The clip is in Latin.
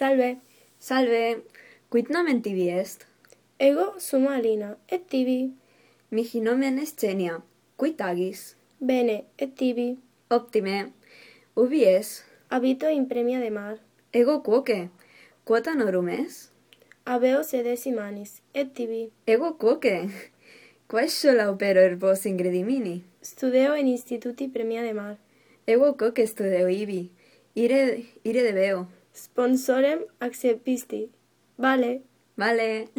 Salve, Salve, quid nomen tibi est? ego sumo Alina, et tibi? Mihi nomen est Xenia, quid agis? Bene, et tibi? Optime, ubi es? Habito in Premia de Mar. Ego quoque, quota norum es? Habeo sedes imanis, et tibi? Ego quoque, quae sola opero vos ingredimini? Studeo in Instituti Premia de Mar. Ego quoque studeo ibi, ire debeo. Sponsorem accepisti. Vale. Vale.